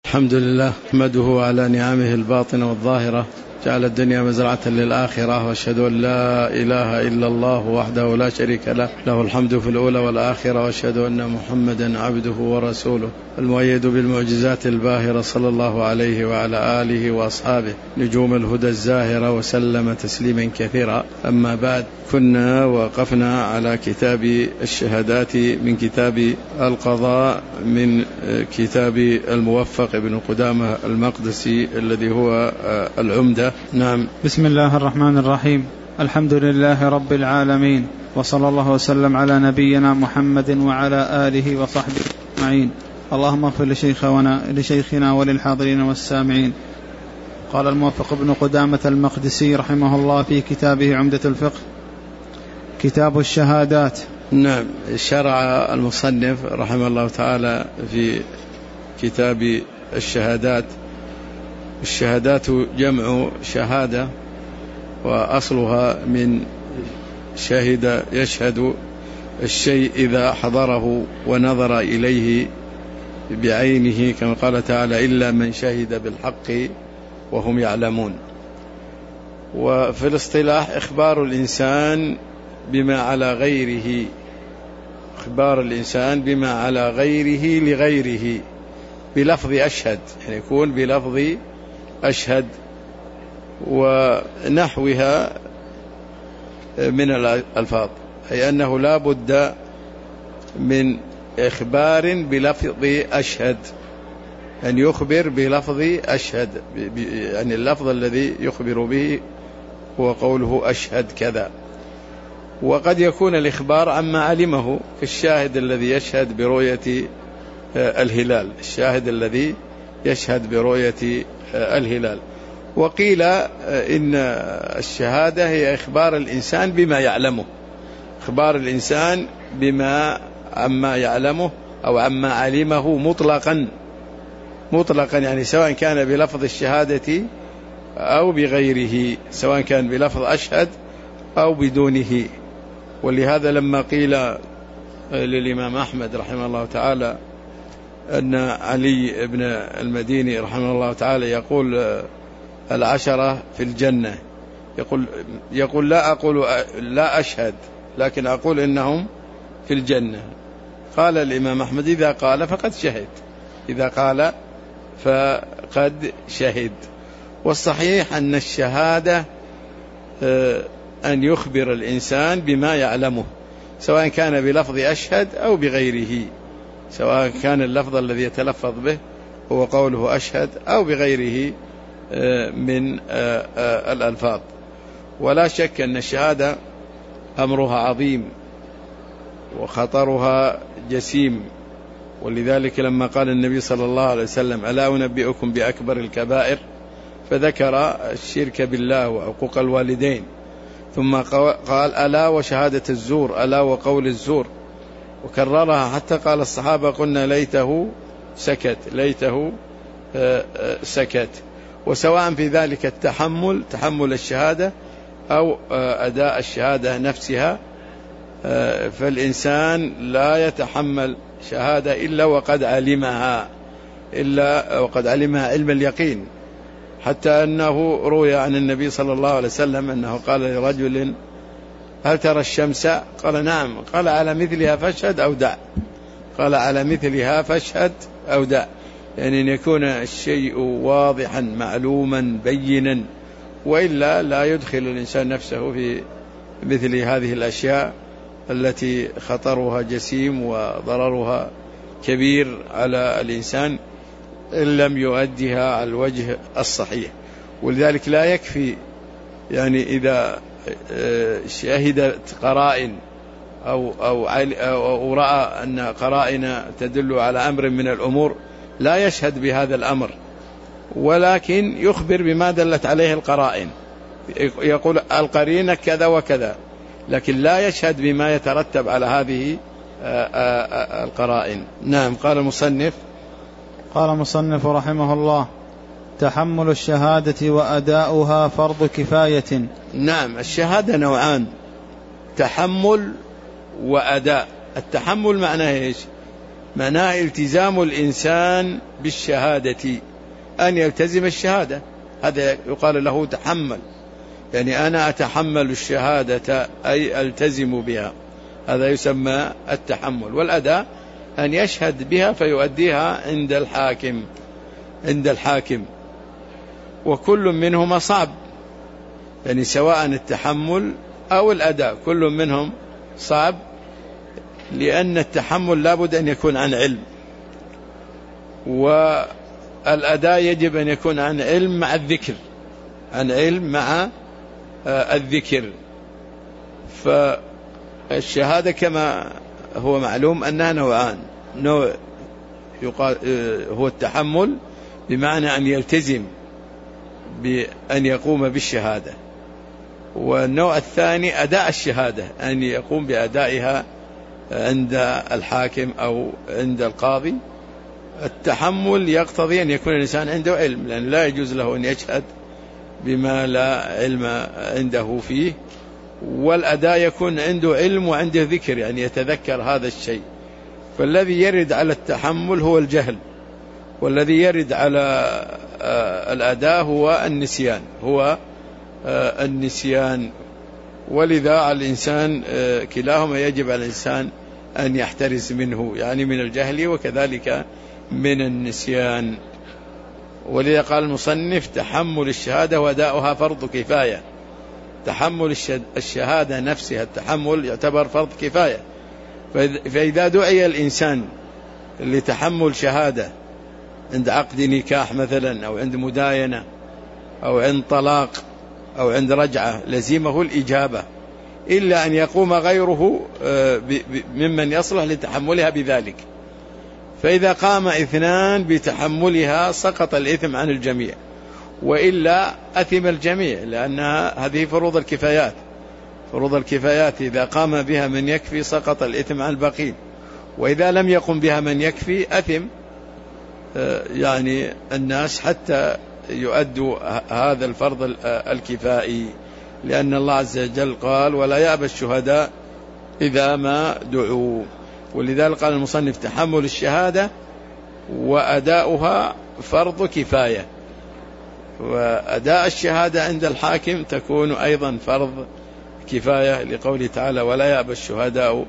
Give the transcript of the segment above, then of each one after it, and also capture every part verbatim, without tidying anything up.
الحمد لله نحمده على نعمه الباطنة والظاهرة، جعل الدنيا مزرعة للآخرة، وأشهد أن لا إله إلا الله وحده لا شريك له، له الحمد في الأولى والآخرة، وأشهد أن محمدا عبده ورسوله المؤيد بالمعجزات الباهرة، صلى الله عليه وعلى آله وأصحابه نجوم الهدى الزاهرة، وسلم تسليما كثيرا. أما بعد، كنا وقفنا على كتاب الشهادات من كتاب القضاء من كتاب الموفق ابن قدامة المقدسي الذي هو العمدة. نعم. بسم الله الرحمن الرحيم. الحمد لله رب العالمين، وصلى الله وسلم على نبينا محمد وعلى آله وصحبه أجمعين. اللهم اغفر لشيخنا, لشيخنا وللحاضرين والسامعين. قال الموفق ابن قدامة المقدسي رحمه الله في كتابه عمدة الفقه كتاب الشهادات. نعم. شرع المصنف رحمه الله تعالى في كتاب الشهادات. الشهادات جمع شهادة، وأصلها من شهد يشهد الشيء إذا حضره ونظر إليه بعينه، كما قال تعالى: إلا من شهد بالحق وهم يعلمون. وفي الاصطلاح إخبار الإنسان بما على غيره، إخبار الإنسان بما على غيره لغيره بلفظ أشهد، يعني يكون بلفظ أشهد ونحوها من الألفاظ، أي أنه لا بد من إخبار بلفظ أشهد، أن يخبر بلفظ أشهد، يعني اللفظ الذي يخبر به هو قوله أشهد كذا. وقد يكون الإخبار عما علمه، كالشاهد الذي يشهد برؤية الهلال، الشاهد الذي يشهد برؤية الهلال. وقيل إن الشهادة هي إخبار الإنسان بما يعلمه، إخبار الإنسان بما عما يعلمه أو عما علمه مطلقا، مطلقا يعني سواء كان بلفظ الشهادة أو بغيره، سواء كان بلفظ أشهد أو بدونه. ولهذا لما قيل للإمام أحمد رحمه الله تعالى أن علي بن المديني رحمه الله تعالى يقول العشرة في الجنة، يقول, يقول لا أقول لا أشهد، لكن أقول إنهم في الجنة. قال الإمام أحمد: إذا قال فقد شهد، إذا قال فقد شهد. والصحيح أن الشهادة أن يخبر الإنسان بما يعلمه، سواء كان بلفظ أشهد أو بغيره، سواء كان اللفظ الذي يتلفظ به هو قوله أشهد أو بغيره من الألفاظ. ولا شك أن الشهادة أمرها عظيم وخطرها جسيم، ولذلك لما قال النبي صلى الله عليه وسلم: ألا أنبئكم بأكبر الكبائر، فذكر الشرك بالله وعقوق الوالدين، ثم قال: ألا وشهادة الزور، ألا وقول الزور، وكررها حتى قال الصحابة: قلنا ليته سكت، ليته سكت. وسواء في ذلك التحمل، تحمل الشهادة، أو أداء الشهادة نفسها، فالإنسان لا يتحمل شهادة إلا وقد علمها، إلا وقد علمها علم اليقين. حتى أنه روي عن النبي صلى الله عليه وسلم أنه قال لرجل: هل ترى الشمس؟ قال: نعم. قال: على مثلها فاشهد أو دع. قال: على مثلها فاشهد أو دع، يعني أن يكون الشيء واضحا معلوما بينا، وإلا لا يدخل الإنسان نفسه في مثل هذه الأشياء التي خطرها جسيم وضررها كبير على الإنسان إن لم يؤديها على الوجه الصحيح. ولذلك لا يكفي يعني إذا شهدت قرائن أو, أو, أو رأى أن قرائن تدل على أمر من الأمور، لا يشهد بهذا الأمر، ولكن يخبر بما دلت عليه القرائن، يقول القرينة كذا وكذا، لكن لا يشهد بما يترتب على هذه القرائن. نعم. قال المصنف قال المصنف رحمه الله: تحمل الشهادة وأداؤها فرض كفاية. نعم. الشهادة نوعان: تحمل وأداء. التحمل معناه إيش؟ معناه التزام الإنسان بالشهادة، أن يلتزم الشهادة، هذا يقال له تحمل، يعني أنا أتحمل الشهادة أي ألتزم بها، هذا يسمى التحمل. والأداء أن يشهد بها فيؤديها عند الحاكم عند الحاكم وكل منهما صعب، يعني سواء التحمل أو الأداء كل منهم صعب، لأن التحمل لابد أن يكون عن علم، والأداء يجب أن يكون عن علم مع الذكر، عن علم مع الذكر. فالشهادة كما هو معلوم أنها نوعان، نوع يقال هو التحمل بمعنى أن يلتزم بأن يقوم بالشهادة، والنوع الثاني أداء الشهادة، أن يقوم بأدائها عند الحاكم أو عند القاضي. التحمل يقتضي أن يكون الإنسان عنده علم، لأن لا يجوز له أن يشهد بما لا علم عنده فيه، والأداء يكون عنده علم وعنده ذكر، يعني يتذكر هذا الشيء. فالذي يرد على التحمل هو الجهل، والذي يرد على الأداء هو النسيان هو النسيان ولذا على الإنسان كلاهما يجب على الإنسان أن يحترز منه، يعني من الجهل وكذلك من النسيان. ولذا قال المصنف تحمل الشهادة وأداؤها فرض كفاية. تحمل الشهادة نفسها التحمل يعتبر فرض كفاية، فإذا دعي الإنسان لتحمل شهادة عند عقد نكاح مثلا، أو عند مداينة، أو عند طلاق، أو عند رجعة، لزمه الإجابة، إلا أن يقوم غيره ممن يصلح لتحملها بذلك. فإذا قام اثنان بتحملها سقط الإثم عن الجميع، وإلا أثم الجميع، لأنها هذه فروض الكفايات. فروض الكفايات إذا قام بها من يكفي سقط الإثم عن الباقين، وإذا لم يقم بها من يكفي أثم يعني الناس حتى يؤدوا هذا الفرض الكفائي، لأن الله عز وجل قال ولا يأبى الشهداء إذا ما دعوا. ولذلك قال المصنف تحمل الشهادة وأداؤها فرض كفاية، وأداء الشهادة عند الحاكم تكون أيضا فرض كفاية، لقوله تعالى ولا يأبى الشهداء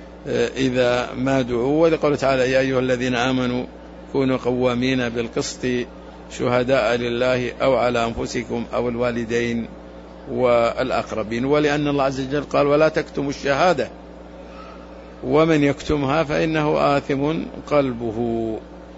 إذا ما دعوا، ولقوله تعالى يا أيها الذين آمنوا كونوا قوامين بالقسط شهداء لله أو على أنفسكم أو الوالدين والأقربين. ولأن الله عز وجل قال ولا تكتموا الشهادة ومن يكتمها فإنه آثم قلبه.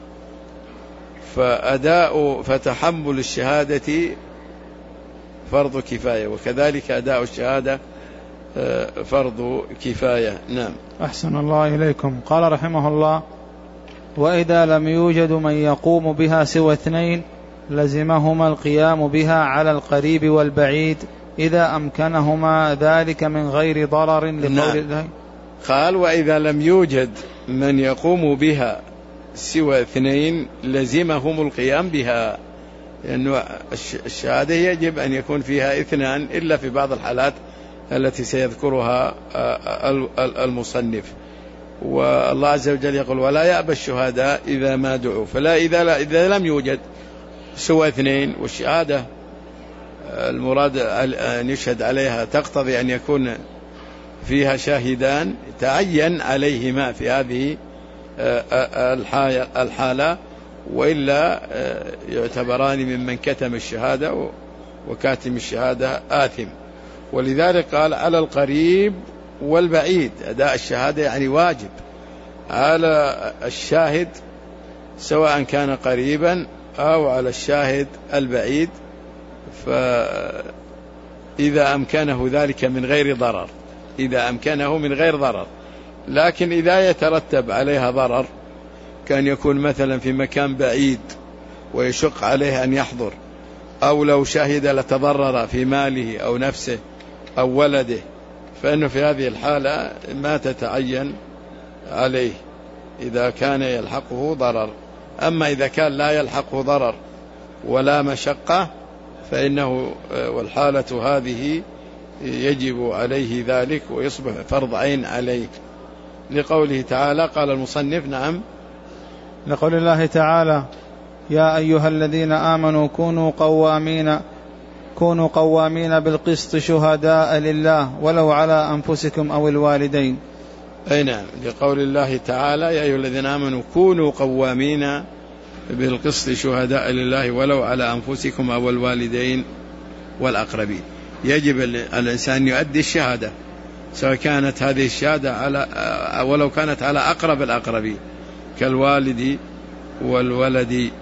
فأداء فتحمل الشهادة فرض كفاية، وكذلك أداء الشهادة فرض كفاية. نعم. أحسن الله إليكم. قال رحمه الله وإذا لم يوجد من يقوم بها سوى اثنين لزمهما القيام بها على القريب والبعيد إذا أمكنهما ذلك من غير ضرر لقول نعم. الله قال وإذا لم يوجد من يقوم بها سوى اثنين لزمهم القيام بها، لأن الشهادة يجب أن يكون فيها اثنان إلا في بعض الحالات التي سيذكرها المصنف. والله عز وجل يقول ولا يأبى الشهداء إذا ما دعوا، فلا إذا, لا إذا لم يوجد سوى اثنين، والشهادة المراد أن يشهد عليها تقتضي أن يكون فيها شاهدان تعين عليهما في هذه الحالة، وإلا يعتبران ممن كتم الشهادة، وكاتم الشهادة آثم. ولذلك قال على القريب والبعيد، أداء الشهادة يعني واجب على الشاهد سواء كان قريبا أو على الشاهد البعيد، فإذا أمكنه ذلك من غير ضرر، إذا أمكنه من غير ضرر. لكن إذا يترتب عليها ضرر، كان يكون مثلا في مكان بعيد ويشق عليه أن يحضر، أو لو شهد لتضرر في ماله أو نفسه أو ولده، فإنه في هذه الحالة ما تتعين عليه إذا كان يلحقه ضرر. أما إذا كان لا يلحقه ضرر ولا مشقة فإنه والحالة هذه يجب عليه ذلك ويصبح فرض عين عليه. لقوله تعالى. قال المصنف نعم لقول الله تعالى يا أيها الذين آمنوا كونوا قوامين كونوا قوامين بالقسط شهداء لله ولو على أنفسكم أو الوالدين. أي نعم، لقول الله تعالى يا أيها الذين آمنوا كونوا قوامين بالقسط شهداء لله ولو على أنفسكم أو الوالدين والأقربين. يجب الإنسان يؤدي الشهادة سواء كانت هذه الشهادة على ولو كانت على أقرب الأقربين كالوالد والولد،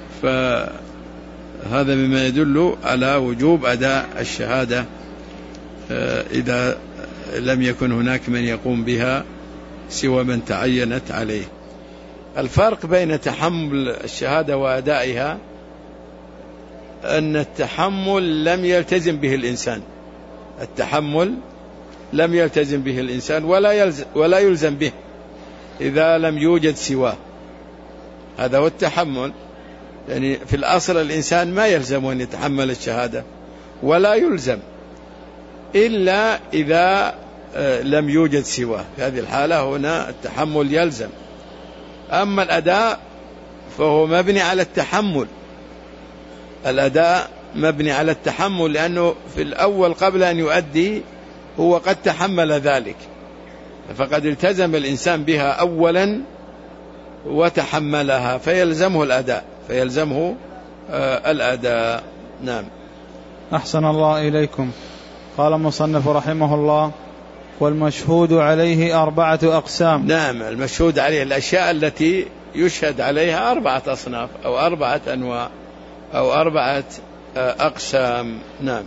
فهذا مما يدل على وجوب أداء الشهادة إذا لم يكن هناك من يقوم بها سوى من تعينت عليه. الفرق بين تحمل الشهادة وأدائها أن التحمل لم يلتزم به الإنسان، التحمل لم يلتزم به الإنسان ولا يلزم, ولا يلزم به إذا لم يوجد سواه. هذا هو التحمل، يعني في الأصل الإنسان ما يلزم أن يتحمل الشهادة ولا يلزم إلا إذا لم يوجد سواه. في هذه الحالة هنا التحمل يلزم. أما الأداء فهو مبني على التحمل، الأداء مبني على التحمل لأنه في الأول قبل أن يؤدي هو قد تحمل ذلك، فقد التزم الإنسان بها أولا وتحملها فيلزمه الأداء فيلزمه آه الأداء. نعم. أحسن الله إليكم. قال المصنف رحمه الله والمشهود عليه أربعة أقسام. نعم، المشهود عليه الأشياء التي يشهد عليها أربعة أصناف أو أربعة أنواع أو أربعة أقسام. نعم.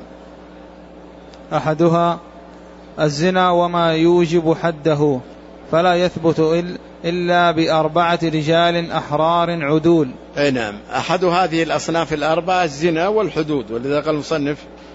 أحدها الزنا وما يوجب حده فلا يثبت إلا بأربعة رجال أحرار عدول. أي نعم، أحد هذه الأصناف الأربعة الزنا والحدود، ولذا قال المصنف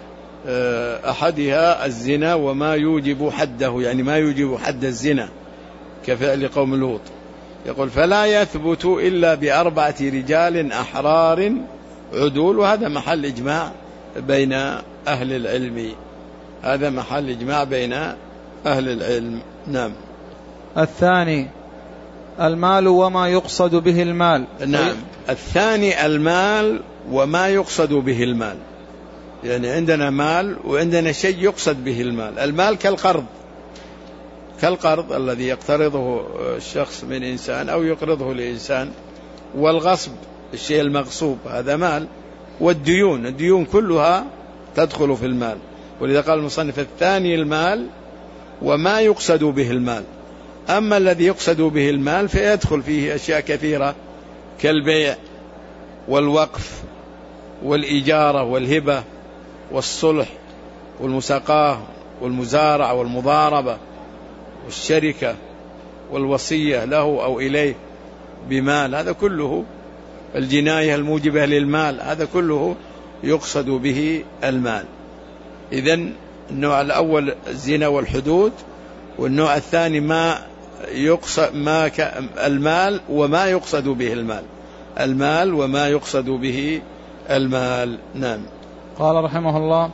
أحدها الزنا وما يوجب حده، يعني ما يوجب حد الزنا كفعل قوم لوط. يقول فلا يثبت إلا بأربعة رجال أحرار عدول، وهذا محل إجماع بين أهل العلم، هذا محل إجماع بين أهل العلم. نعم. الثاني المال وما يقصد به المال. نعم، الثاني المال وما يقصد به المال، يعني عندنا مال وعندنا شيء يقصد به المال. المال كالقرض، كالقرض الذي يقترضه الشخص من إنسان أو يقرضه لإنسان، والغصب الشيء المغصوب هذا مال، والديون الديون كلها تدخل في المال. ولذا قال المصنف الثاني المال وما يقصد به المال. أما الذي يقصد به المال فيدخل فيه أشياء كثيرة كالبيع والوقف والإجارة والهبة والصلح والمساقاه والمزارع والمضاربة والشركة والوصية له أو إليه بمال، هذا كله الجناية الموجبة للمال، هذا كله يقصد به المال. إذن النوع الأول الزنا والحدود، والنوع الثاني ما يقصد ما المال وما يقصد به المال، المال وما يقصد به المال. نعم. قال رحمه الله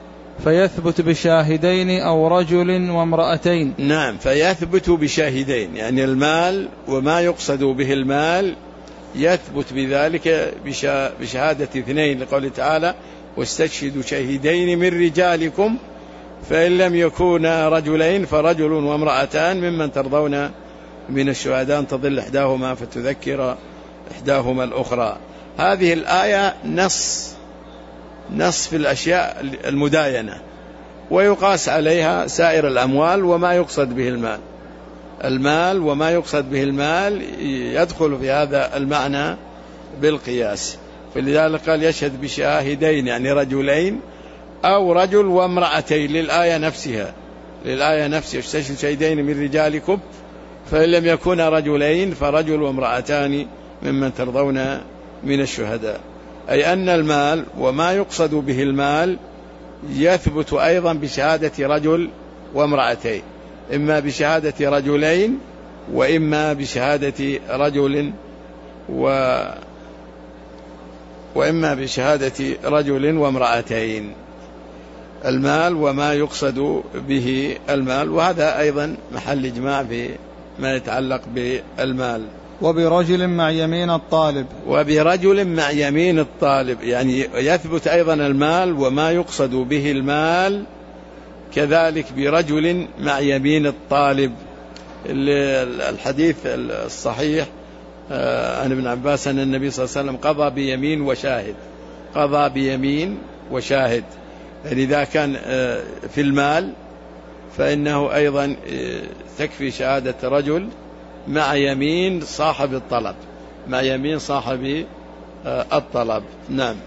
فيثبت بشاهدين أو رجل وامرأتين. نعم، فيثبت بشاهدين، يعني المال وما يقصد به المال يثبت بذلك بشهادة اثنين، لقوله تعالى واستشهدوا شهيدين من رجالكم فإن لم يكونا رجلين فرجل وامرأتان ممن ترضون من الشهداء أن تضل إحداهما فتذكر إحداهما الأخرى. هذه الآية نص نص في الأشياء المداينة، ويقاس عليها سائر الأموال وما يقصد به المال. المال وما يقصد به المال يدخل في هذا المعنى بالقياس، فلذلك قال يشهد بشاهدين يعني رجلين أو رجل وامرأتين للآية نفسها، للآية نفسها استشهدوا شهيدين من رجالكم فإن لم يكونا رجلين فرجل وامرأتان ممن ترضون من الشهداء. أي أن المال وما يقصد به المال يثبت أيضا بشهادة رجل وامرأتين، إما بشهادة رجلين وإما بشهادة رجل و وإما بشهادة رجل وامرأتين، المال وما يقصد به المال. وهذا أيضا محل إجماع في ما يتعلق بالمال. وبرجل مع يمين الطالب وبرجل مع يمين الطالب، يعني يثبت أيضا المال وما يقصد به المال، كذلك برجل مع يمين الطالب. الحديث الصحيح عن ابن عباس أن النبي صلى الله عليه وسلم قضى بيمين وشاهد، قضى بيمين وشاهد، يعني إذا كان في المال فإنه أيضا تكفي شهادة رجل مع يمين صاحب الطلب، مع يمين صاحب الطلب. نعم.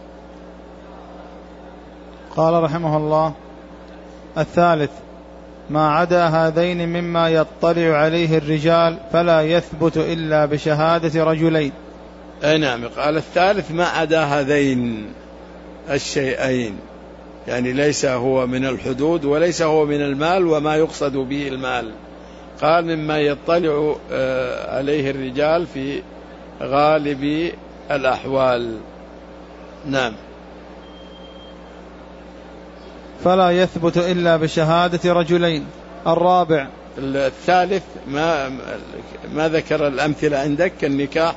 قال رحمه الله: الثالث ما عدا هذين مما يطلع عليه الرجال فلا يثبت إلا بشهادة رجلين. أي نعم. قال الثالث ما عدا هذين الشيئين، يعني ليس هو من الحدود وليس هو من المال وما يقصد به المال. قال مما يطلع عليه الرجال في غالب الأحوال. نعم. فلا يثبت إلا بشهادة رجلين. الرابع الثالث ما ما ذكر الأمثلة عندك كالنكاح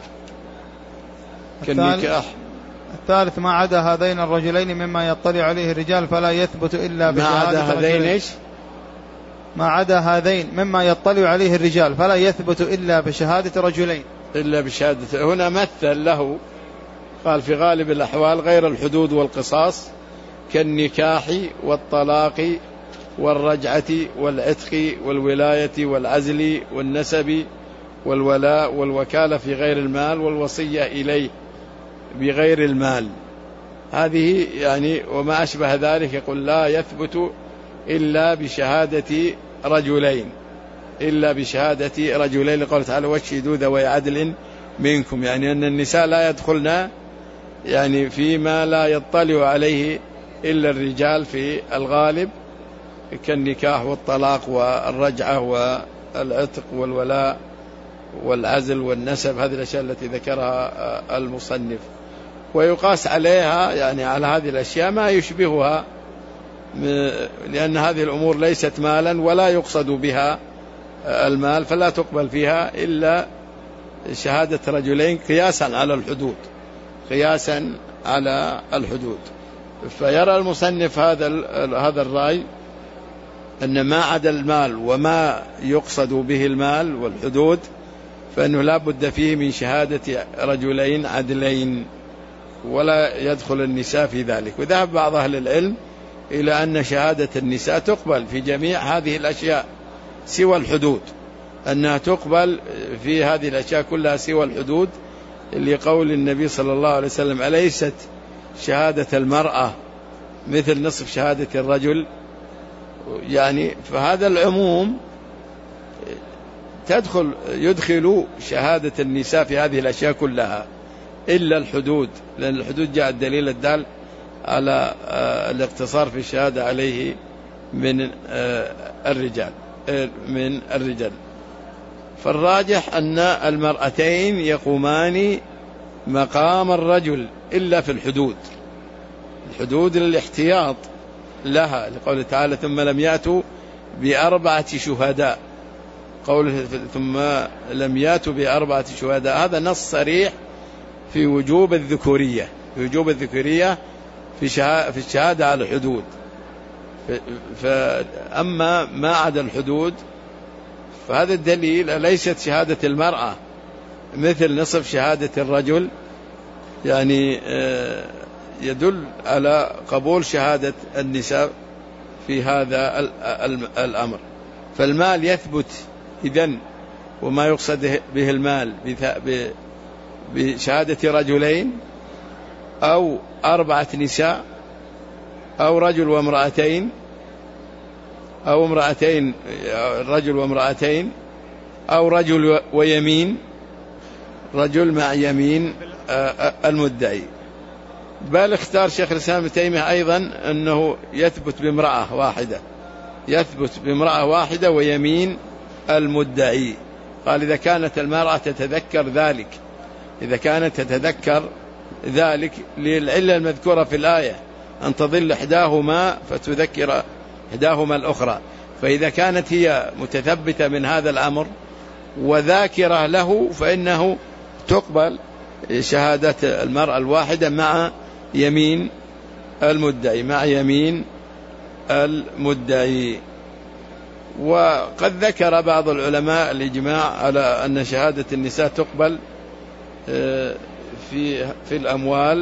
كالنكاح الثالث ما عدا هذين الرجلين مما يطلع عليه الرجال فلا يثبت إلا بشهادة ما عدا هذين إيش؟ ما عدا هذين مما يطلع عليه الرجال فلا يثبت إلا بشهادة رجلين. إلا بشهادة. هنا مثل له، قال في غالب الأحوال غير الحدود والقصاص كالنكاح والطلاق والرجعة والعتق والولاية والعزل والنسب والولاء والوكالة في غير المال والوصية إليه بغير المال. هذه يعني وما أشبه ذلك يقول لا يثبت إلا بشهادة رجلين، إلا بشهادة رجلين، لقوله تعالى واشهدوا ذوي عدل منكم، يعني أن النساء لا يدخلن يعني فيما لا يطلع عليه إلا الرجال في الغالب كالنكاح والطلاق والرجعة والعتق والولاء والعزل والنسب، هذه الأشياء التي ذكرها المصنف. ويقاس عليها يعني على هذه الأشياء ما يشبهها، لأن هذه الأمور ليست مالا ولا يقصد بها المال، فلا تقبل فيها إلا شهادة رجلين قياسا على الحدود، قياسا على الحدود. فيرى المصنف هذا هذا الرأي أن ما عدا المال وما يقصد به المال والحدود فإنه لا بد فيه من شهادة رجلين عدلين، ولا يدخل النساء في ذلك. وذهب بعض أهل العلم إلى أن شهادة النساء تقبل في جميع هذه الأشياء سوى الحدود، أنها تقبل في هذه الأشياء كلها سوى الحدود، لقول النبي صلى الله عليه وسلم أليست شهادة المرأة مثل نصف شهادة الرجل؟ يعني فهذا العموم تدخل يدخل شهادة النساء في هذه الأشياء كلها إلا الحدود، لأن الحدود جاء الدليل الدال على الاقتصار في الشهادة عليه من الرجال من الرجال. فالراجح أن المرأتين يقومان مقام الرجل إلا في الحدود، الحدود للاحتياط لها، لقوله تعالى ثم لم يأتوا بأربعة شهداء، قوله ثم لم يأتوا بأربعة شهداء، هذا نص صريح في وجوب الذكورية، في وجوب الذكورية في في الشهادة على الحدود. فأما ما عدا الحدود فهذا الدليل ليست شهادة المرأة مثل نصف شهادة الرجل، يعني يدل على قبول شهادة النساء في هذا الأمر. فالمال يثبت إذن، وما يقصد به المال بشهادة رجلين أو أربعة نساء أو رجل وامرأتين أو امرأتين رجل وامرأتين أو رجل ويمين، رجل مع يمين المدعي. بل اختار شيخ الإسلام ابن تيمية أيضا أنه يثبت بامرأة واحدة، يثبت بامرأة واحدة ويمين المدعي. قال إذا كانت المرأة تتذكر ذلك، إذا كانت تتذكر ذلك للعلة المذكورة في الآية أن تضل إحداهما فتذكر إحداهما الأخرى، فإذا كانت هي متثبتة من هذا الأمر وذاكرة له فإنه تقبل شهادة المرأة الواحدة مع يمين المدعي مع يمين المدعي. وقد ذكر بعض العلماء الإجماع على أن شهادة النساء تقبل في في الأموال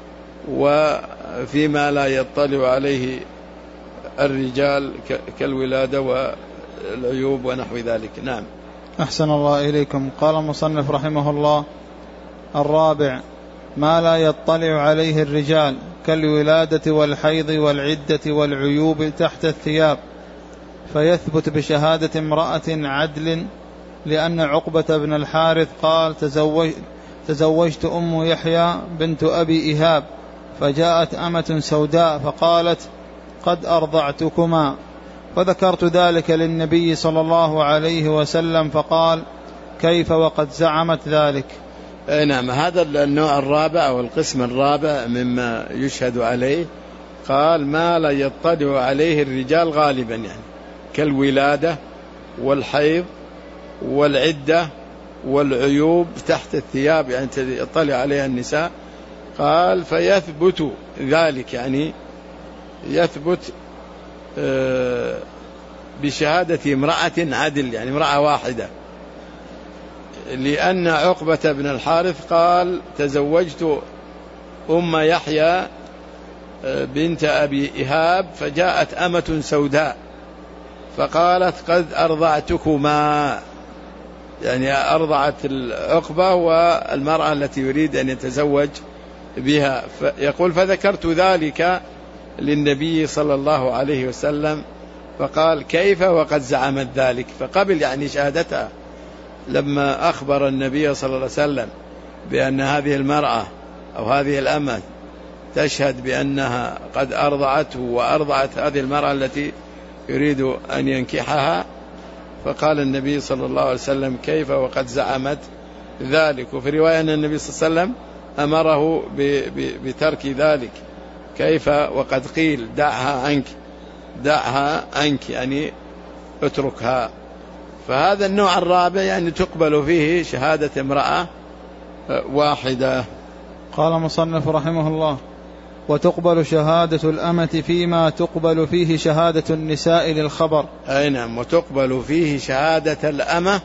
وفيما لا يطلع عليه الرجال كالولادة والعيوب ونحو ذلك. نعم. أحسن الله إليكم. قال المصنف رحمه الله: الرابع ما لا يطلع عليه الرجال كالولادة والحيض والعدة والعيوب تحت الثياب، فيثبت بشهادة امرأة عدل، لأن عقبة بن الحارث قال: تزوج تزوجت أم يحيى بنت أبي إيهاب، فجاءت أمة سوداء فقالت: قد أرضعتكما، فذكرت ذلك للنبي صلى الله عليه وسلم فقال: كيف وقد زعمت ذلك. نعم. هذا النوع الرابع أو القسم الرابع مما يشهد عليه، قال ما لا يطلع عليه الرجال غالبا، يعني كالولادة والحيض والعدة والعيوب تحت الثياب، يعني يطلع عليها النساء. قال فيثبت ذلك، يعني يثبت بشهادة امرأة عدل، يعني امرأة واحدة، لأن عقبة بن الحارث قال: تزوجت أم يحيى بنت أبي إيهاب، فجاءت أمة سوداء فقالت: قد أرضعتكما، يعني أرضعت العقبة والمرأة التي يريد أن يتزوج بها. يقول: فذكرت ذلك للنبي صلى الله عليه وسلم فقال: كيف وقد زعمت ذلك. فقبل يعني شهادتها لما أخبر النبي صلى الله عليه وسلم بأن هذه المرأة أو هذه الأمة تشهد بأنها قد أرضعته وأرضعت هذه المرأة التي يريد أن ينكحها، فقال النبي صلى الله عليه وسلم: كيف وقد زعمت ذلك. وفي رواية أن النبي صلى الله عليه وسلم أمره بترك ذلك، كيف وقد قيل دعها عنك، دعها عنك، يعني اتركها. فهذا النوع الرابع يعني تقبل فيه شهادة امرأة واحدة. قال مصنف رحمه الله: وتقبل شهادة الأمة فيما تقبل فيه شهادة النساء للخبر. أي نعم. وتقبل فيه شهادة الأمة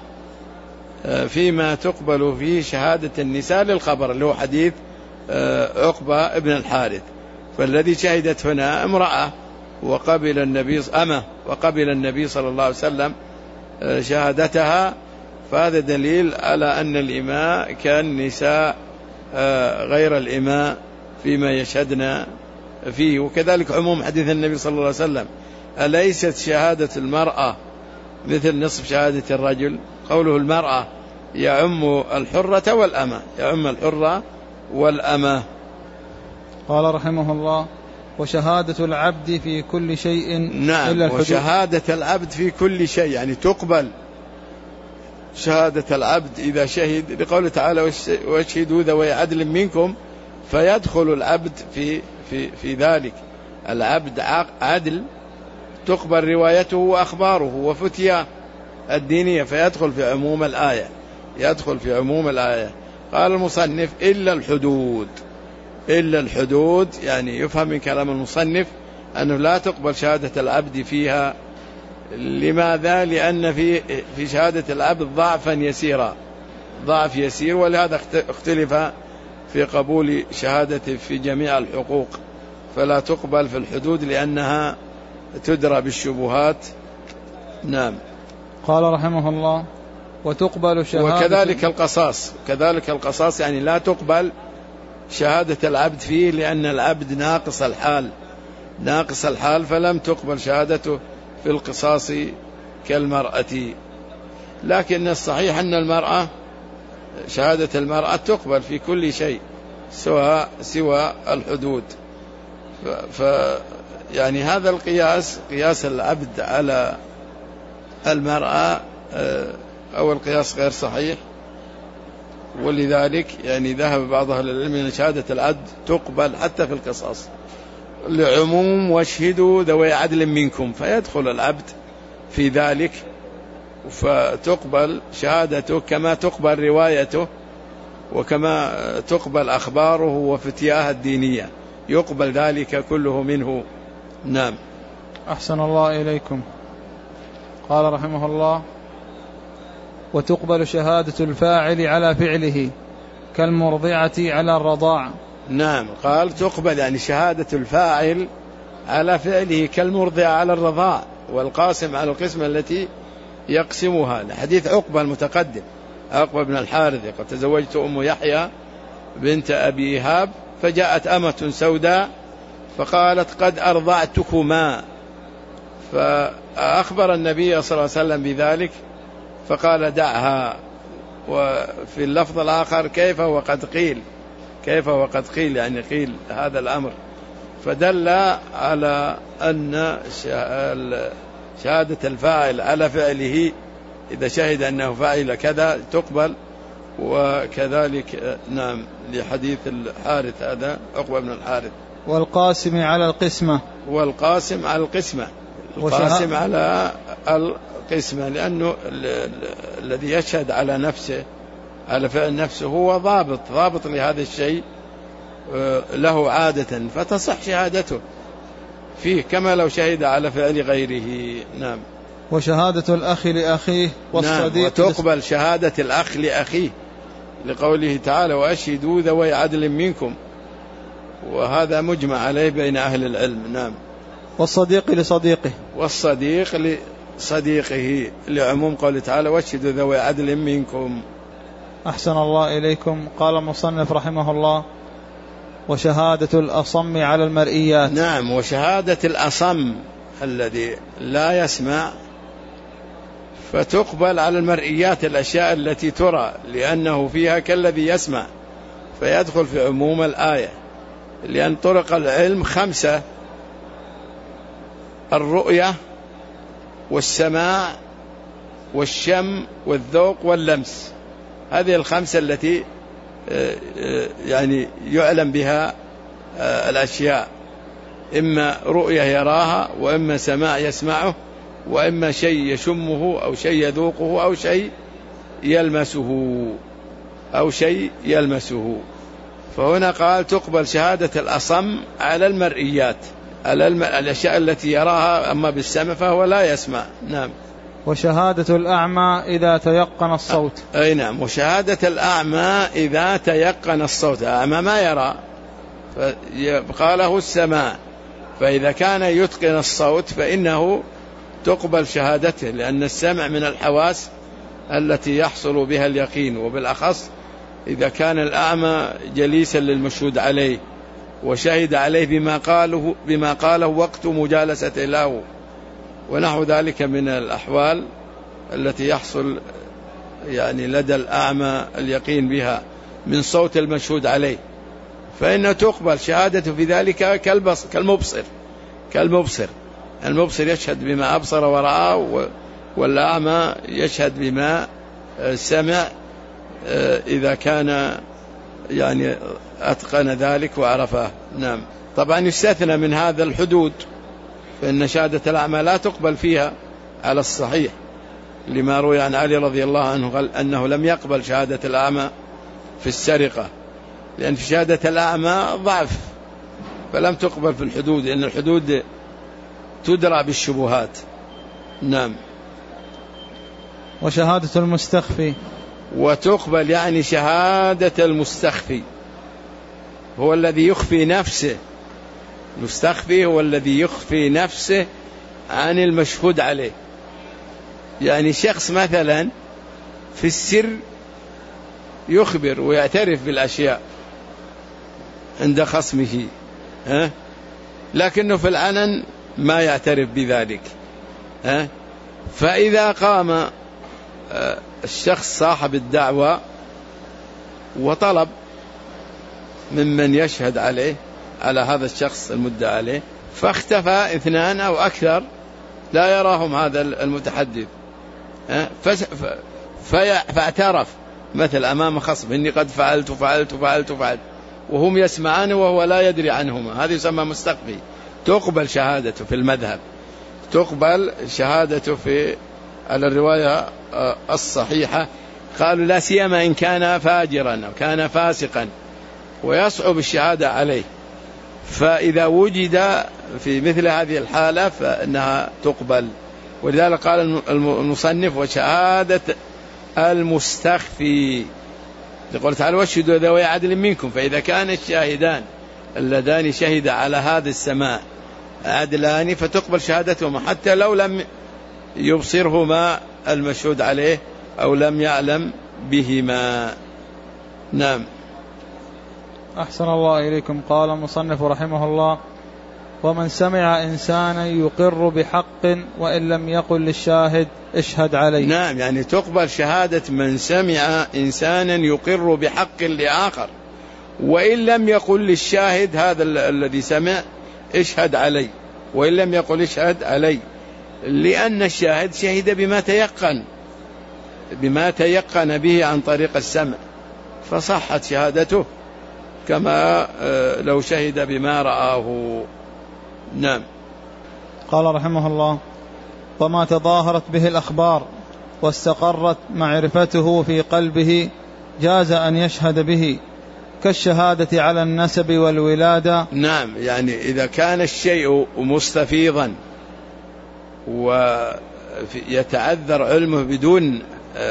فيما تقبل فيه شهادة النساء للخبر، اللي هو حديث عقبة ابن الحارث. فالذي شهدت هنا امرأة وقبل النبي أمة وقبل النبي صلى الله عليه وسلم شهادتها، فهذا دليل على أن الإماء كان نساء غير الإماء فيما يشهدنا فيه. وكذلك عموم حديث النبي صلى الله عليه وسلم: أليست شهادة المرأة مثل نصف شهادة الرجل؟ قوله المرأة يعم الحرة والأمة، يعم الحرة والأمة. قال رحمه الله: وشهادة العبد في كل شيء. نعم. إلا الحدود. وشهادة العبد في كل شيء، يعني تقبل شهادة العبد إذا شهد، لقوله تعالى: واشهدوا ذوي عدل منكم، فيدخل العبد في في في ذلك. العبد عدل تقبل روايته وأخباره وفتياه الدينية، فيدخل في عموم الآية، يدخل في عموم الآية. قال المصنف: إلا الحدود. إلا الحدود يعني يفهم من كلام المصنف أنه لا تقبل شهادة العبد فيها. لماذا؟ لأن في في شهادة العبد ضعفا يسيرا، ضعف يسير، ولهذا اختلف في قبول شهادته في جميع الحقوق، فلا تقبل في الحدود لأنها تدرى بالشبهات. نعم. قال رحمه الله: وتقبل شهادة. وكذلك القصاص، كذلك القصاص يعني لا تقبل شهادة العبد فيه، لأن العبد ناقص الحال، ناقص الحال، فلم تقبل شهادته في القصاص كالمرأة. لكن الصحيح أن المرأة شهادة المرأة تقبل في كل شيء سواء سوى الحدود. ف يعني هذا القياس، قياس العبد على المرأة، أو القياس غير صحيح، ولذلك يعني ذهب بعض أهل العلم أن شهادة العبد تقبل حتى في القصاص، لعموم واشهدوا ذوي عدل منكم، فيدخل العبد في ذلك. فتقبل شهادته كما تقبل روايته وكما تقبل أخباره وفتياه الدينية، يقبل ذلك كله منه. نعم. أحسن الله إليكم. قال رحمه الله: وتقبل شهادة الفاعل على فعله كالمرضعة على الرضاع. نعم، قال تقبل يعني شهادة الفاعل على فعله كالمرضعة على الرضاع، والقاسم على القسمة التي يقسمها، لحديث عقبة المتقدم، عقبة بن الحارث قد تزوجت أم يحيى بنت أبي إيهاب فجاءت أمة سوداء فقالت قد أرضعتكما، فأخبر النبي صلى الله عليه وسلم بذلك فقال دعها. وفي اللفظ الآخر كيف وقد قيل، كيف وقد قيل يعني قيل هذا الأمر، فدل على أن شهادة الفاعل على فعله إذا شهد أنه فاعل كذا تقبل. وكذلك نعم لحديث الحارث هذا عقبة بن الحارث. والقاسم على القسمة. والقاسم على القسمة، القاسم على القسمة، لأنه الذي يشهد على نفسه على فعل نفسه هو ضابط ضابط لهذا الشيء له عادة، فتصح شهادته فيه كما لو شهد على فعل غيره. نعم. وشهادة الأخ لأخيه والصديق. نعم. وتقبل شهادة الأخ لأخيه لقوله تعالى وأشهدوا ذوي عدل منكم، وهذا مجمع عليه بين أهل العلم. نعم. والصديق لصديقه. والصديق لصديقه لعموم قوله تعالى وأشهدوا ذوي عدل منكم. أحسن الله إليكم. قال المصنف رحمه الله: وشهادة الأصم على المرئيات. نعم. وشهادة الأصم الذي لا يسمع فتقبل على المرئيات، الأشياء التي ترى، لأنه فيها كالذي يسمع فيدخل في عموم الآية، لأن طرق العلم خمسة: الرؤية والسماع والشم والذوق واللمس، هذه الخمسة التي يعني يعلم بها الأشياء، إما رؤية يراها، وإما سماع يسمعه، وإما شيء يشمه أو شيء يذوقه أو شيء يلمسه أو شيء يلمسه. فهنا قال تقبل شهادة الأصم على المرئيات، على الأشياء التي يراها، أما بالسمع فهو لا يسمع. نعم. وشهادة الأعمى إذا تيقن الصوت. أي نعم. وشهادة الأعمى إذا تيقن الصوت، الأعمى ما يرى فيبقى له السماع، فإذا كان يتقن الصوت فإنه تقبل شهادته، لأن السمع من الحواس التي يحصل بها اليقين، وبالأخص إذا كان الأعمى جليسا للمشهود عليه وشهد عليه بما قاله, بما قاله وقت مجالسته له، ونحو ذلك من الأحوال التي يحصل يعني لدى الأعمى اليقين بها من صوت المشهود عليه، فإنه تقبل شهادته في ذلك كالمبصر كالمبصر المبصر يشهد بما أبصر ورآه، والأعمى يشهد بما سمع إذا كان يعني أتقن ذلك وعرفه. نعم. طبعا يستثنى من هذا الحدود، فإن شهادة الأعمى لا تقبل فيها على الصحيح، لما روي عن علي رضي الله عنه قال أنه لم يقبل شهادة الأعمى في السرقة، لأن في شهادة الأعمى ضعف فلم تقبل في الحدود، لأن الحدود تدرى بالشبهات. نعم. وشهادة المستخفي. وتقبل يعني شهادة المستخفي، هو الذي يخفي نفسه، المستخفي هو الذي يخفي نفسه عن المشهود عليه، يعني شخص مثلا في السر يخبر ويعترف بالأشياء عند خصمه، ها؟ لكنه في العلن ما يعترف بذلك، ها؟ فإذا قام الشخص صاحب الدعوة وطلب ممن يشهد عليه على هذا الشخص المدعى عليه، فاختفى اثنان أو أكثر لا يراهم هذا المتحدث، فاعترف مثل أمام خصم إني قد فعلت فعلت فعلت فعلت وهم يسمعان وهو لا يدري عنهما، هذا يسمى مستخفي. تقبل شهادته في المذهب، تقبل شهادته في على الرواية الصحيحة قالوا لا سيما إن كان فاجرا أو كان فاسقا ويصعب الشهادة عليه، فإذا وجد في مثل هذه الحالة فإنها تقبل. ولذلك قال المصنف وشهادة المستخفي، يقول تعالى واشهدوا ذوي عدل منكم، فإذا كان الشاهدان اللذان شهد على هذا السماع عدلان فتقبل شهادتهما حتى لو لم يبصرهما المشهود عليه أو لم يعلم بهما. نعم. أحسن الله إليكم. قال المصنف رحمه الله ومن سمع إنسانا يقر بحق وإن لم يقل للشاهد اشهد عليه. نعم، يعني تقبل شهادة من سمع إنسانا يقر بحق لآخر وإن لم يقل للشاهد هذا الذي سمع اشهد عليه، وإن لم يقل اشهد عليه، لأن الشاهد شهد بما تيقن بما تيقن به عن طريق السمع فصحت شهادته كما لو شهد بما رآه. نعم. قال رحمه الله وما تظاهرت به الأخبار واستقرت معرفته في قلبه جاز أن يشهد به كالشهادة على النسب والولادة. نعم، يعني إذا كان الشيء مستفيضا ويتعذر علمه بدون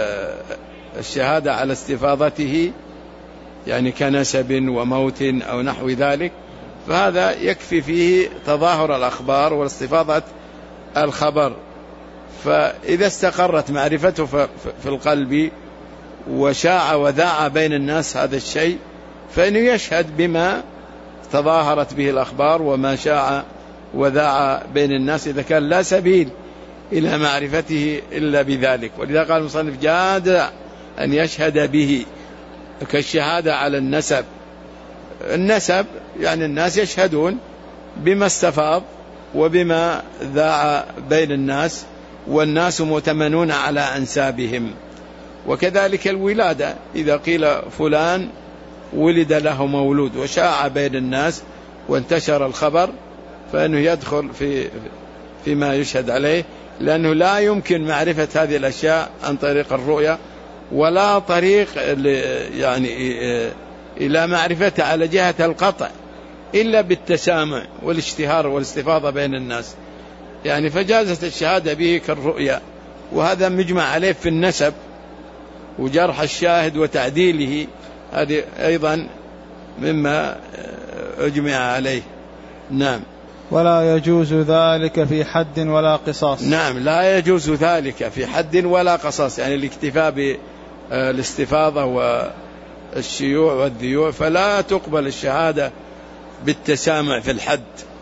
الشهادة على استفاضته، يعني كنسب وموت أو نحو ذلك، فهذا يكفي فيه تظاهر الأخبار واستفاضة الخبر. فإذا استقرت معرفته في القلب وشاع وذاع بين الناس هذا الشيء فإنه يشهد بما تظاهرت به الأخبار وما شاع وذاع بين الناس إذا كان لا سبيل إلى معرفته إلا بذلك. ولذا قال المصنف جاد أن يشهد به كالشهادة على النسب. النسب يعني الناس يشهدون بما استفاض وبما ذاع بين الناس والناس مؤتمنون على أنسابهم. وكذلك الولادة، إذا قيل فلان ولد له مولود وشاع بين الناس وانتشر الخبر فإنه يدخل في فيما يشهد عليه، لأنه لا يمكن معرفة هذه الأشياء عن طريق الرؤية ولا طريق يعني إلى معرفة على جهة القطع إلا بالتسامع والاشتهار والاستفاضة بين الناس، يعني فجازت الشهادة به كالرؤية. وهذا مجمع عليه في النسب وجرح الشاهد وتعديله، هذه أيضا مما أجمع عليه. نعم. ولا يجوز ذلك في حد ولا قصاص. نعم، لا يجوز ذلك في حد ولا قصاص، يعني الاكتفاء بالاستفاضة والشيوع والذيوع، فلا تقبل الشهادة بالتسامع في الحد،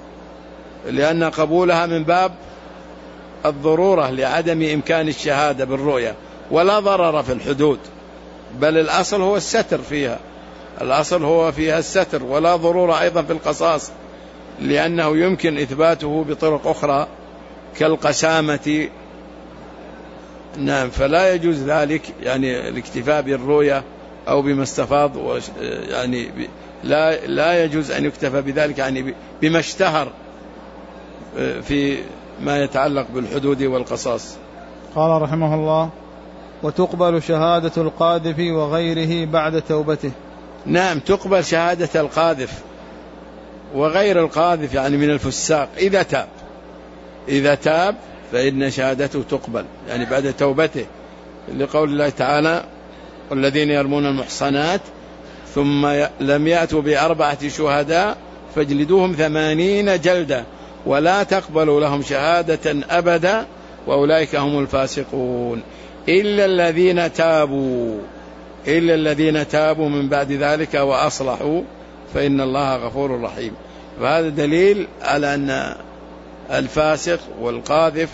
لأن قبولها من باب الضرورة لعدم إمكان الشهادة بالرؤية، ولا ضرر في الحدود، بل الأصل هو الستر فيها، الأصل هو فيها الستر، ولا ضرورة أيضا في القصاص، لأنه يمكن إثباته بطرق أخرى كالقسامة. نعم، فلا يجوز ذلك، يعني الاكتفاء بالرؤية أو بما استفاض، يعني لا لا يجوز أن يكتفى بذلك، يعني بما اشتهر في ما يتعلق بالحدود والقصاص. قال رحمه الله وتقبل شهادة القاذف وغيره بعد توبته. نعم، تقبل شهادة القاذف وغير القاذف، يعني من الفساق إذا تاب، إذا تاب فإن شهادته تقبل، يعني بعد توبته، لقول الله تعالى والذين يرمون المحصنات ثم لم يأتوا بأربعة شهداء فاجلدوهم ثمانين جلدة ولا تقبلوا لهم شهادة أبدا وأولئك هم الفاسقون إلا الذين تابوا إلا الذين تابوا من بعد ذلك وأصلحوا فإن الله غفور رحيم. فهذا دليل على أن الفاسق والقاذف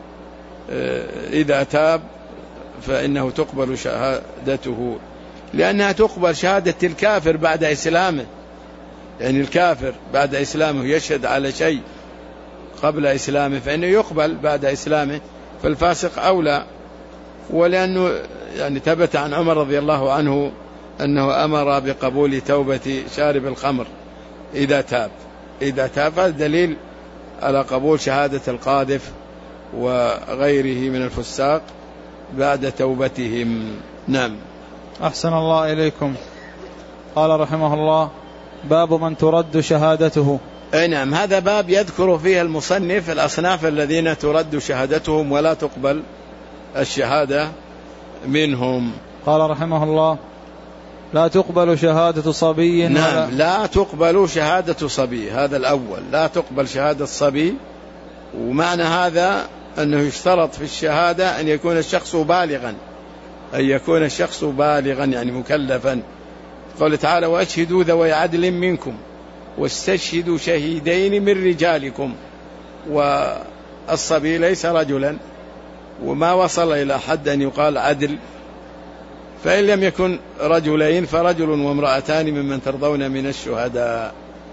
إذا تاب فإنه تقبل شهادته، لأنها تقبل شهادة الكافر بعد إسلامه، يعني الكافر بعد إسلامه يشهد على شيء قبل إسلامه فإنه يقبل بعد إسلامه، فالفاسق أولى. ولأنه يعني ثبت عن عمر رضي الله عنه أنه أمر بقبول توبة شارب الخمر إذا تاب إذا تاب هذا دليل على قبول شهادة القاذف وغيره من الفساق بعد توبتهم. نعم. أحسن الله إليكم. قال رحمه الله: باب من ترد شهادته. أي نعم، هذا باب يذكر فيه المصنف الأصناف الذين ترد شهادتهم ولا تقبل الشهادة منهم. قال رحمه الله: لا تقبل شهادة صبي. نعم، ولا لا تقبل شهادة صبي، هذا الأول، لا تقبل شهادة صبي. ومعنى هذا أنه يشترط في الشهادة أن يكون الشخص بالغا، أن يكون الشخص بالغا يعني مكلفا. قال تعالى: وأشهدوا ذوي عدل منكم واستشهدوا شهيدين من رجالكم. والصبي ليس رجلا وما وصل إلى حد أن يقال عدل، فإن لم يكن رجلين فرجل وامرأتان ممن ترضون من الشهداء.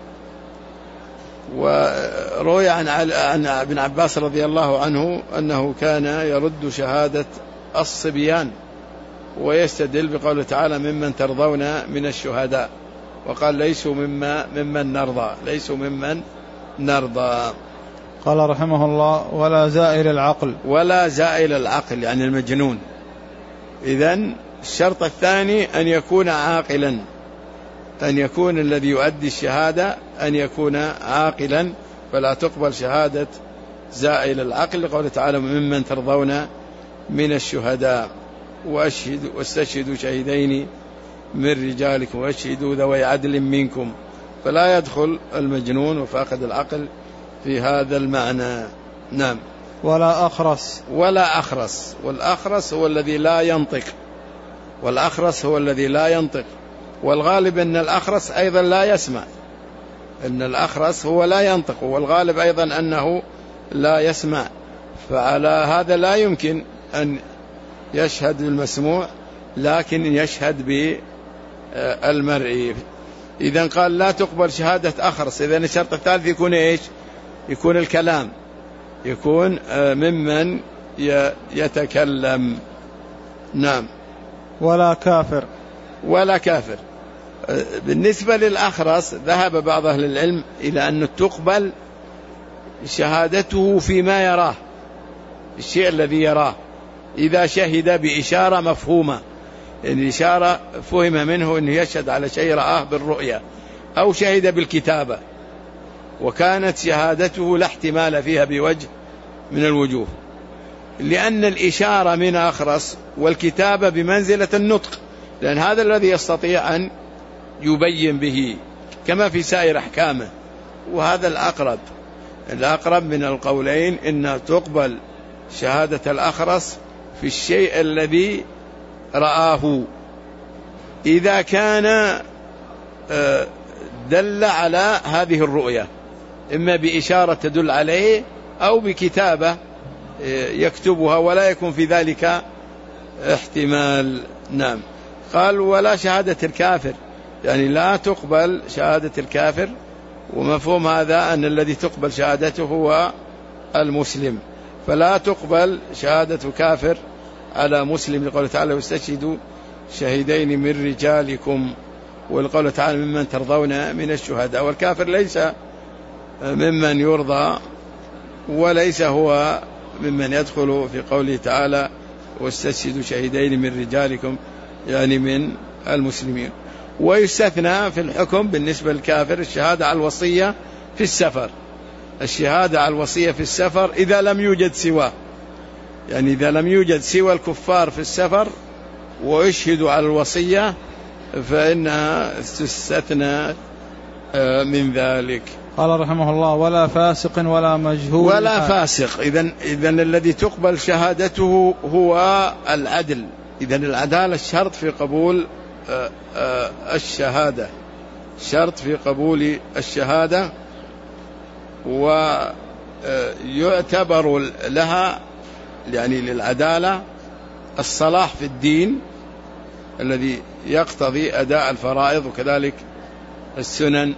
وروي عن عن ابن عباس رضي الله عنه أنه كان يرد شهادة الصبيان ويستدل بقوله تعالى: ممن ترضون من الشهداء، وقال: ليسوا مما ممن نرضى، ليسوا ممن نرضى. قال رحمه الله: ولا زائل العقل. ولا زائل العقل يعني المجنون. إذن الشرط الثاني أن يكون عاقلا، أن يكون الذي يؤدي الشهادة أن يكون عاقلا، فلا تقبل شهادة زائل العقل، قوله تعالى: ممن ترضون من الشهداء وأشهدوا واستشهدوا شهيدين من رجالكم وأشهدوا ذوي عدل منكم. فلا يدخل المجنون وفاقد العقل في هذا المعنى. نعم. ولا أخرس. ولا أخرس، والأخرس هو الذي لا ينطق، والأخرس هو الذي لا ينطق، والغالب أن الأخرس أيضا لا يسمع، أن الأخرس هو لا ينطق، والغالب أيضا أنه لا يسمع. فعلى هذا لا يمكن أن يشهد بالمسموع لكن يشهد بالمرئي. إذن قال: لا تقبل شهادة أخرس. إذن الشرط الثالث يكون إيش؟ يكون الكلام، يكون ممن يتكلم. نعم. ولا كافر. ولا كافر. بالنسبة للأخرس ذهب بعض أهل العلم إلى أن تقبل شهادته فيما يراه، الشيء الذي يراه. إذا شهد بإشارة مفهومة، يعني إشارة فهم منه أنه يشهد على شيء رآه بالرؤية، أو شهد بالكتابة وكانت شهادته لا احتمال فيها بوجه من الوجوه، لأن الإشارة من أخرس والكتابة بمنزلة النطق، لأن هذا الذي يستطيع أن يبين به كما في سائر أحكامه. وهذا الأقرب، الأقرب من القولين إن تقبل شهادة الأخرس في الشيء الذي رآه، إذا كان دل على هذه الرؤية، إما بإشارة تدل عليه أو بكتابة يكتبها ولا يكون في ذلك احتمال. نعم. قال: ولا شهادة الكافر، يعني لا تقبل شهادة الكافر. ومفهوم هذا أن الذي تقبل شهادته هو المسلم، فلا تقبل شهادة كافر على مسلم، لقوله تعالى: واستشهدوا شهيدين من رجالكم، والقول تعالى: ممن ترضون من الشهداء. والكافر ليس ممن يرضى وليس هو ممن يدخل في قوله تعالى: واستشهدوا شهيدين من رجالكم، يعني من المسلمين. ويستثنى في الحكم بالنسبة للكافر الشهادة على الوصية في السفر، الشهادة على الوصية في السفر إذا لم يوجد سواه، يعني إذا لم يوجد سوى الكفار في السفر ويشهدوا على الوصية فإنها تستثنى من ذلك. قال رحمه الله: ولا فاسق ولا مجهول. ولا فاسق. إذن, إذن الذي تقبل شهادته هو العدل. إذن العدالة الشرط في قبول الشهادة، شرط في قبول الشهادة، ويعتبر لها يعني للعدالة الصلاح في الدين الذي يقتضي أداء الفرائض، وكذلك السنن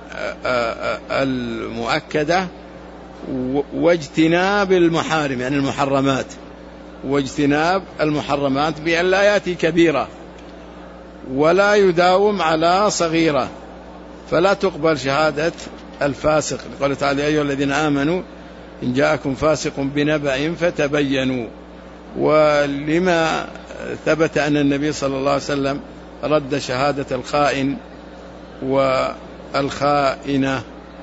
المؤكدة، واجتناب المحارم يعني المحرمات، واجتناب المحرمات بأن لا يأتي كبيرة ولا يداوم على صغيرة. فلا تقبل شهادة الفاسق، قال تعالى: يا أيها الذين آمنوا إن جاءكم فاسق بنبأ فتبينوا. ولما ثبت أن النبي صلى الله عليه وسلم رد شهادة الخائن والخائنة،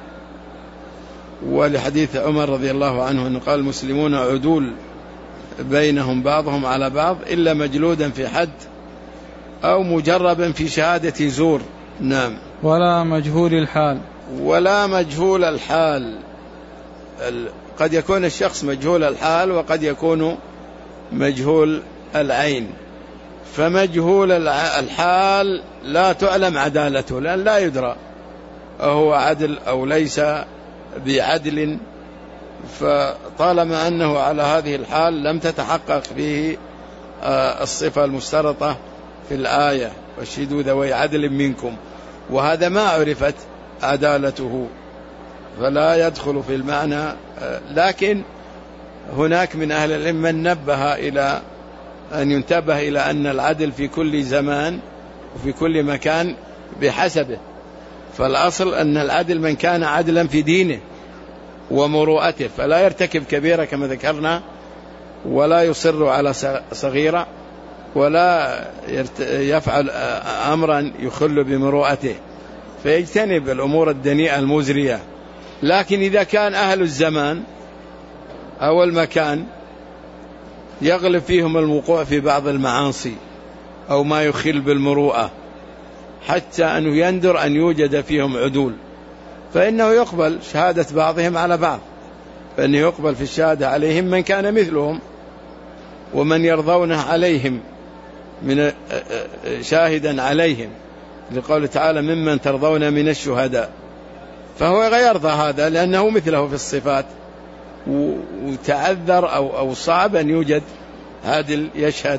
ولحديث عمر رضي الله عنه أنه قال المسلمون عدول بينهم بعضهم على بعض إلا مجلودا في حد أو مجربا في شهادة زور. نعم. ولا مجهول الحال. ولا مجهول الحال، قد يكون الشخص مجهول الحال وقد يكون مجهول العين. فمجهول الحال لا تعلم عدالته، لأن لا يدرى أهو عدل أو ليس بعدل، فطالما أنه على هذه الحال لم تتحقق فيه الصفة المشترطة في الآية واشهدوا ذوي عدل منكم، وهذا ما عرفت عدالته فلا يدخل في المعنى. لكن هناك من أهل العلم من نبه إلى أن ينتبه إلى أن العدل في كل زمان وفي كل مكان بحسبه، فالأصل أن العدل من كان عدلا في دينه ومروءته، فلا يرتكب كبيرة كما ذكرنا، ولا يصر على صغيرة، ولا يفعل أمرا يخل بمروءته، فيجتنب الأمور الدنيئة المزرية. لكن إذا كان أهل الزمان أو المكان يغلب فيهم الوقوع في بعض المعاصي أو ما يخل بالمروءة حتى أنه يندر أن يوجد فيهم عدول، فإنه يقبل شهادة بعضهم على بعض، فإنه يقبل في الشهادة عليهم من كان مثلهم ومن يرضونه عليهم من شاهدا عليهم، لقول تعالى ممن ترضون من الشهداء، فهو يرضى هذا لأنه مثله في الصفات، وتعذر أو, أو صعب أن يوجد عادل يشهد.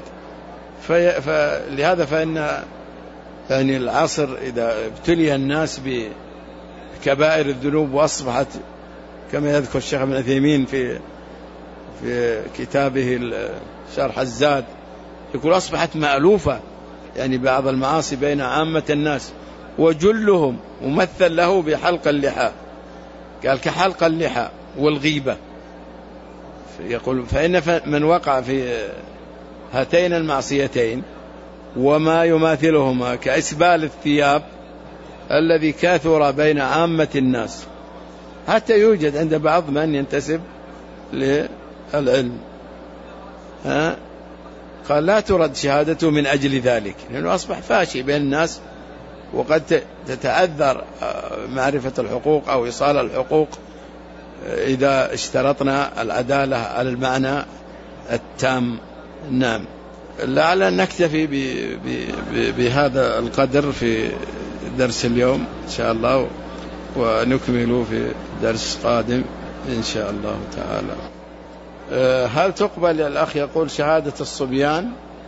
فلهذا فإن يعني العصر إذا ابتلي الناس بكبائر الذنوب وأصبحت كما يذكر الشيخ ابن عثيمين في في كتابه شرح الزاد، يقول أصبحت مألوفة يعني بعض المعاصي بين عامة الناس، وجلهم ممثل له بحلق اللحى، قال كحلق اللحى والغيبة. يقول فإن من وقع في هاتين المعصيتين وما يماثلهما كإسبال الثياب الذي كثر بين عامة الناس، حتى يوجد عند بعض من ينتسب للعلم، ها قال لا ترد شهادته من أجل ذلك، لأنه أصبح فاشي بين الناس، وقد تتعذر معرفة الحقوق أو إيصال الحقوق إذا اشترطنا العدالة على المعنى التام. نعم. لعل نكتفي بهذا القدر في درس اليوم إن شاء الله، ونكمل في درس قادم إن شاء الله تعالى. هل تقبل الأخ يقول شهادة الصبيان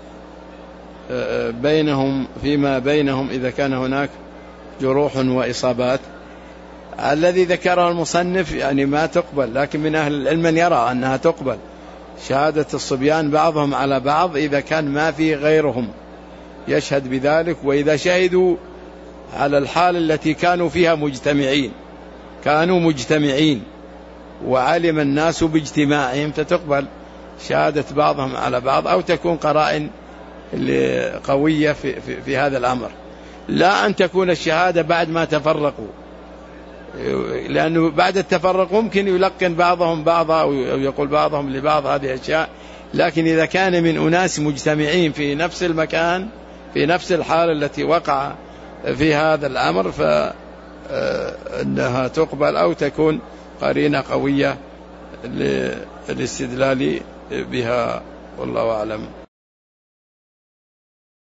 بينهم فيما بينهم إذا كان هناك جروح وإصابات؟ الذي ذكره المصنف يعني ما تقبل، لكن من أهل العلم من يرى أنها تقبل شهادة الصبيان بعضهم على بعض إذا كان ما في غيرهم يشهد بذلك، وإذا شهدوا على الحال التي كانوا فيها مجتمعين، كانوا مجتمعين وعلم الناس باجتماعهم، فتقبل شهادة بعضهم على بعض، أو تكون قرائن قوية في, في, في هذا الأمر، لا أن تكون الشهادة بعد ما تفرقوا، لأنه بعد التفرق ممكن يلقن بعضهم بعضا أو يقول بعضهم لبعض هذه الأشياء، لكن إذا كان من أناس مجتمعين في نفس المكان في نفس الحالة التي وقع في هذا الأمر فإنها تقبل، أو تكون قرينة قوية للاستدلال بها، والله أعلم.